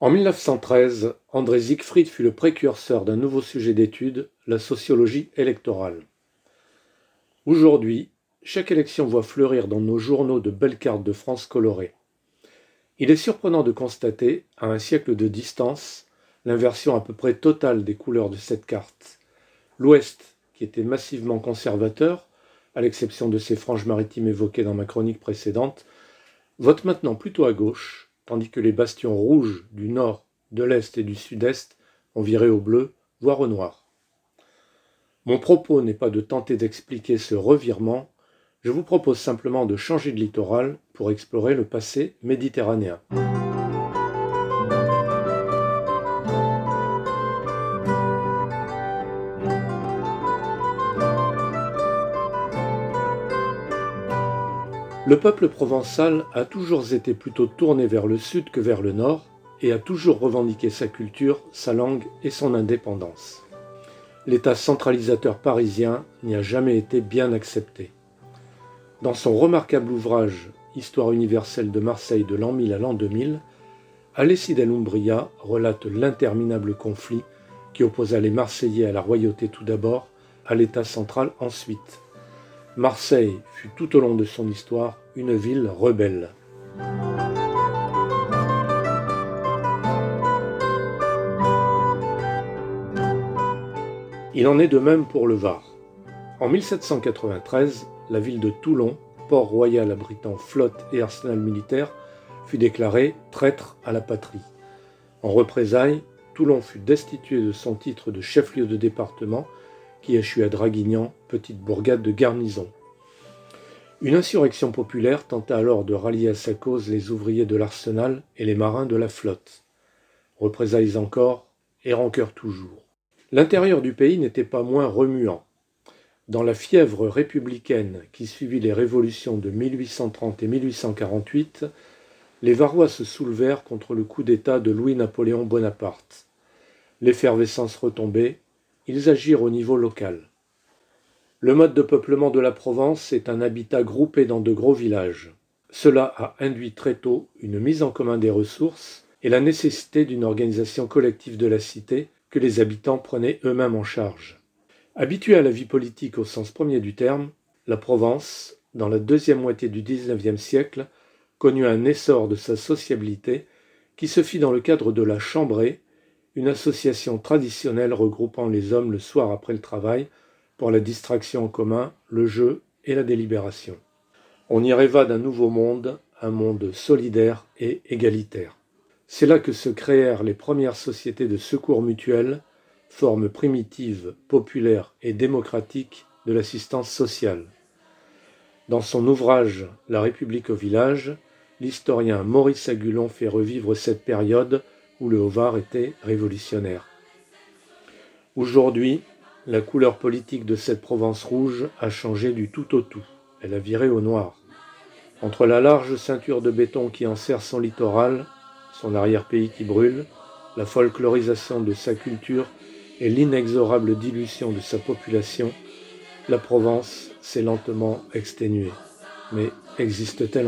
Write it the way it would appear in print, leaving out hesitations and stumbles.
En 1913, André Siegfried fut le précurseur d'un nouveau sujet d'étude, la sociologie électorale. Aujourd'hui, chaque élection voit fleurir dans nos journaux de belles cartes de France colorées. Il est surprenant de constater, à un siècle de distance, l'inversion à peu près totale des couleurs de cette carte. L'Ouest, qui était massivement conservateur, à l'exception de ces franges maritimes évoquées dans ma chronique précédente, vote maintenant plutôt à gauche, tandis que les bastions rouges du nord, de l'est et du sud-est ont viré au bleu, voire au noir. Mon propos n'est pas de tenter d'expliquer ce revirement, je vous propose simplement de changer de littoral pour explorer le passé méditerranéen. Le peuple provençal a toujours été plutôt tourné vers le sud que vers le nord et a toujours revendiqué sa culture, sa langue et son indépendance. L'État centralisateur parisien n'y a jamais été bien accepté. Dans son remarquable ouvrage « Histoire universelle de Marseille de l'an 1000 à l'an 2000 », Alessi del Umbria relate l'interminable conflit qui opposa les Marseillais à la royauté tout d'abord, à l'État central ensuite. Marseille fut tout au long de son histoire une ville rebelle. Il en est de même pour le Var. En 1793, la ville de Toulon, port royal abritant flotte et arsenal militaire, fut déclarée traître à la patrie. En représailles, Toulon fut destitué de son titre de chef-lieu de département qui échut à Draguignan, petite bourgade de garnison. Une insurrection populaire tenta alors de rallier à sa cause les ouvriers de l'arsenal et les marins de la flotte. Représailles encore et rancœur toujours. L'intérieur du pays n'était pas moins remuant. Dans la fièvre républicaine qui suivit les révolutions de 1830 et 1848, les Varois se soulevèrent contre le coup d'État de Louis-Napoléon Bonaparte. L'effervescence retombée, ils agirent au niveau local. Le mode de peuplement de la Provence est un habitat groupé dans de gros villages. Cela a induit très tôt une mise en commun des ressources et la nécessité d'une organisation collective de la cité que les habitants prenaient eux-mêmes en charge. Habituée à la vie politique au sens premier du terme, la Provence, dans la deuxième moitié du XIXe siècle, connut un essor de sa sociabilité qui se fit dans le cadre de la Chambrée, une association traditionnelle regroupant les hommes le soir après le travail pour la distraction en commun, le jeu et la délibération. On y rêva d'un nouveau monde, un monde solidaire et égalitaire. C'est là que se créèrent les premières sociétés de secours mutuel, forme primitive, populaire et démocratique de l'assistance sociale. Dans son ouvrage « La République au village », l'historien Maurice Agulon fait revivre cette période où le Haut-Var était révolutionnaire. Aujourd'hui, la couleur politique de cette Provence rouge a changé du tout au tout. Elle a viré au noir. Entre la large ceinture de béton qui enserre son littoral, son arrière-pays qui brûle, la folklorisation de sa culture et l'inexorable dilution de sa population, la Provence s'est lentement exténuée. Mais existe-t-elle encore ?